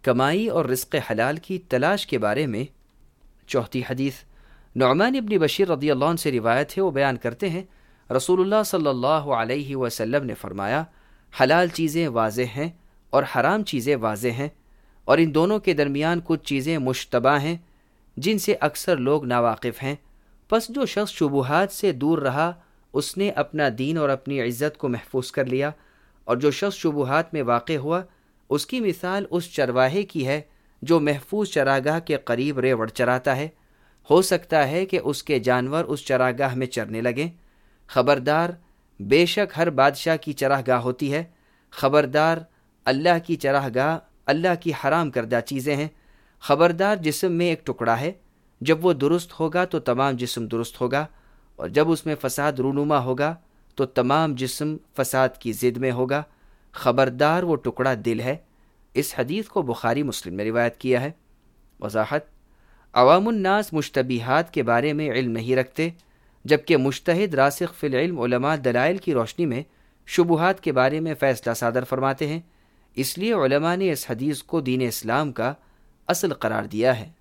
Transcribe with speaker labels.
Speaker 1: کمائی اور رزق حلال کی تلاش کے بارے میں۔ چوتھی حدیث نعمان ابن بشیر رضی اللہ عنہ سے روایت ہے، وہ بیان کرتے ہیں رسول اللہ صلی اللہ علیہ وسلم نے فرمایا، حلال چیزیں واضح ہیں اور حرام چیزیں واضح ہیں، اور ان دونوں کے درمیان کچھ چیزیں مشتبہ ہیں جن سے اکثر لوگ ناواقف ہیں۔ پس جو شخص شبہات سے دور رہا اس نے اپنا دین اور اپنی عزت کو محفوظ کر لیا، اور جو شخص شبہات میں واقع ہوا اس کی مثال اس چرواہے کی ہے جو محفوظ چراگاہ کے قریب ریوڑ چراتا ہے۔ ہو سکتا ہے کہ اس کے جانور اس چراگاہ میں چرنے لگیں۔ خبردار، بے شک ہر بادشاہ کی چراگاہ ہوتی ہے۔ خبردار، اللہ کی چراگاہ اللہ کی حرام کردہ چیزیں ہیں۔ خبردار، جسم میں ایک ٹکڑا ہے، جب وہ درست ہوگا تو تمام جسم درست ہوگا، اور جب اس میں فساد رونما ہوگا تو تمام جسم فساد کی ضد میں ہوگا۔ خبردار، وہ ٹکڑا دل ہے۔ اس حدیث کو بخاری مسلم نے روایت کیا ہے۔ وضاحت: عوام الناس مشتبہات کے بارے میں علم نہیں رکھتے، جبکہ مجتہد راسخ فی العلم علماء دلائل کی روشنی میں شبہات کے بارے میں فیصلہ صادر فرماتے ہیں۔ اس لیے علماء نے اس حدیث کو دین اسلام کا اصل قرار دیا ہے۔